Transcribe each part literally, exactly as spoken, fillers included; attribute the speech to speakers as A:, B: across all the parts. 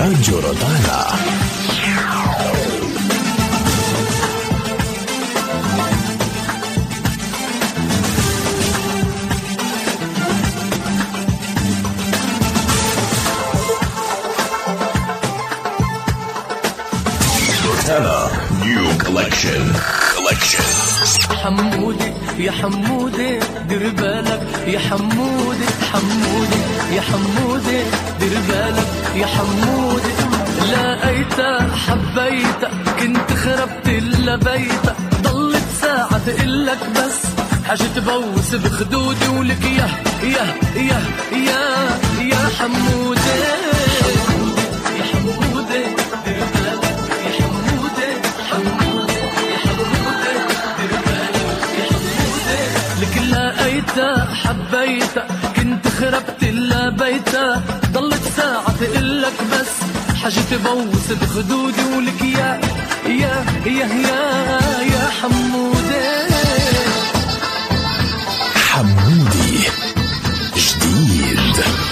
A: راديو روتانا. روتانا نيو كولكشن كولكشن.
B: حمودي يا حمودي دير بالك يا حمودي، حمودي يا حمودي دير بالك يا حمودي. لقيتك حبيتك كنت خربت الا بيتك، ضلت ساعة تقلك بس حاجة تبوس بخدودي ولك يا يا يا يا يا حمودي. يا حمودي دير بالك يا حمودي، حمودي يا حمودي دير بالك يا حمودي. لك لقيتك حبيتك كنت خربت الا بيتك، ضلت ساعة تقلك بس حاجة تبوس بخدودي ولك يا يا يا يا يا حمودي.
A: حمودي جديد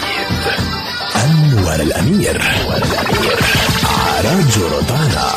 A: أنور الأمير على راديو روتانا.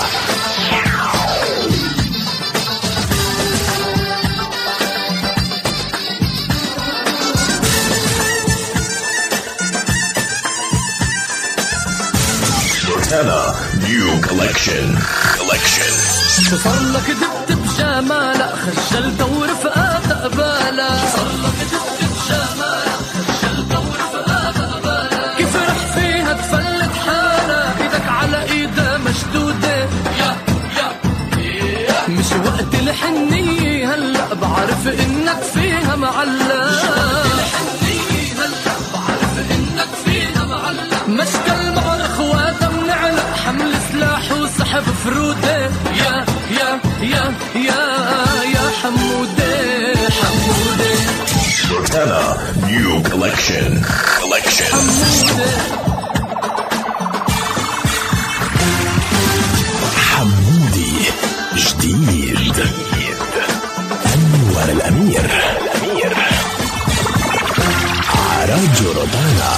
A: روتانا نيو كولكشن كولكشن.
B: صار لك دبت بجمالك خجلت ورفقات قبالك، صار لك دبت بجمالك خجلت ورفقات قبالك. كيف رح فيها تفلت حالك ايدك على ايدها مشدودة، يا يا يا مش وقت الحنية هلا بعرف انك فيها معلق، مش وقت الحنية هلا بعرف انك فيها معلق. مشكل مع الاخوات منعلق حمل سلاح وسحب فرودة، يا يا يا يا يا حمودي حمودي.
A: روتانا نيو كولكشن كولكشن.
B: حمودي
A: حمودي جديد أنور الأمير على راديو روتانا.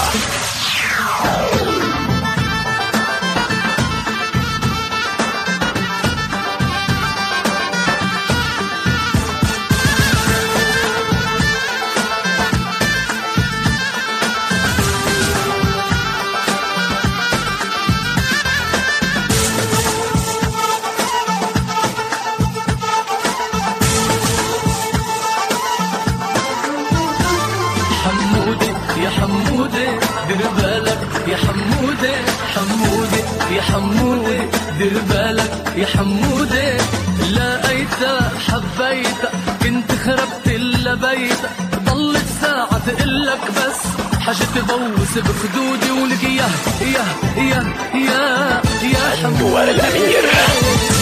B: يا حمودي دير بالك يا حمودي، حمودي يا حمودي دير بالك يا حمودي. لقيتك حبيتك كنت خربت الا بيتك، ضلت ساعة تقلك بس حاجة تبوس بخدودي ولك يا يا يا يا يا حمودي.
A: أنور الأمير